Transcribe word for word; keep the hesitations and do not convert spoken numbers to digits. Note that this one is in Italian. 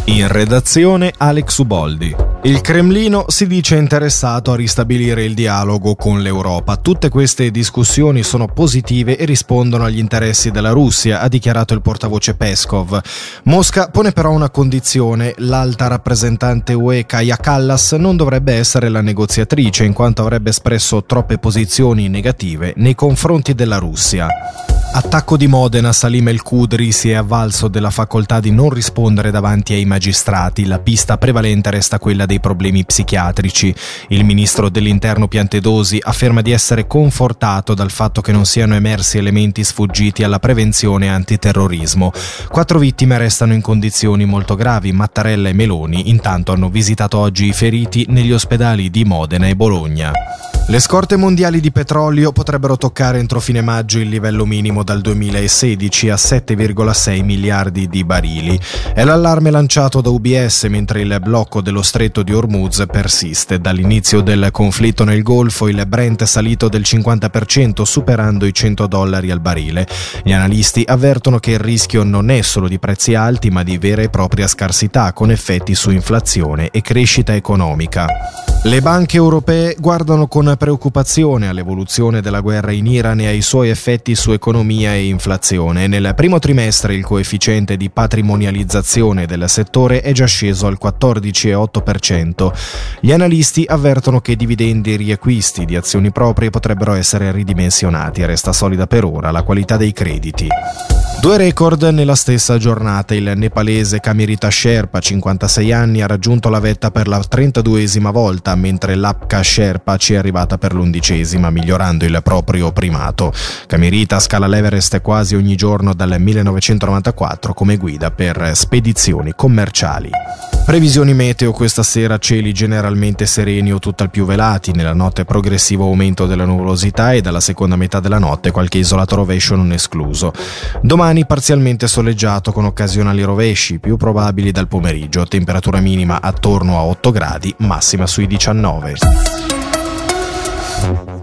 In redazione Alex Uboldi. Il Cremlino si dice interessato a ristabilire il dialogo con l'Europa. Tutte queste discussioni sono positive e rispondono agli interessi della Russia, ha dichiarato il portavoce Peskov. Mosca pone però una condizione: l'alta rappresentante U E Kaja Kallas non dovrebbe essere la negoziatrice, in quanto avrebbe espresso troppe posizioni negative nei confronti della Russia. Attacco di Modena, Salim El Kudri si è avvalso della facoltà di non rispondere davanti ai magistrati. La pista prevalente resta quella dei problemi psichiatrici. Il ministro dell'Interno Piantedosi afferma di essere confortato dal fatto che non siano emersi elementi sfuggiti alla prevenzione antiterrorismo. Quattro vittime restano in condizioni molto gravi. Mattarella e Meloni intanto hanno visitato oggi i feriti negli ospedali di Modena e Bologna. Le scorte mondiali di petrolio potrebbero toccare entro fine maggio il livello minimo dal duemilasedici a sette virgola sei miliardi di barili. È l'allarme lanciato da U B S mentre il blocco dello stretto di Hormuz persiste. Dall'inizio del conflitto nel Golfo il Brent è salito del cinquanta per cento, superando i cento dollari al barile. Gli analisti avvertono che il rischio non è solo di prezzi alti, ma di vera e propria scarsità, con effetti su inflazione e crescita economica. Le banche europee guardano con preoccupazione all'evoluzione della guerra in Iran e ai suoi effetti su economia e inflazione. Nel primo trimestre il coefficiente di patrimonializzazione del settore è già sceso al quattordici virgola otto per cento. Gli analisti avvertono che dividendi e riacquisti di azioni proprie potrebbero essere ridimensionati e resta solida per ora la qualità dei crediti. Due record nella stessa giornata. Il nepalese Kamirita Sherpa, cinquantasei anni, ha raggiunto la vetta per la trentaduesima volta, mentre l'Apka Sherpa ci è arrivata per l'undicesima, migliorando il proprio primato. Kamirita scala l'Everest quasi ogni giorno dal millenovecentonovantaquattro come guida per spedizioni commerciali. Previsioni meteo: questa sera cieli generalmente sereni o tutt'al più velati, nella notte progressivo aumento della nuvolosità e dalla seconda metà della notte qualche isolato rovescio non escluso. Domani parzialmente soleggiato con occasionali rovesci, più probabili dal pomeriggio, temperatura minima attorno a otto gradi, massima sui diciannove.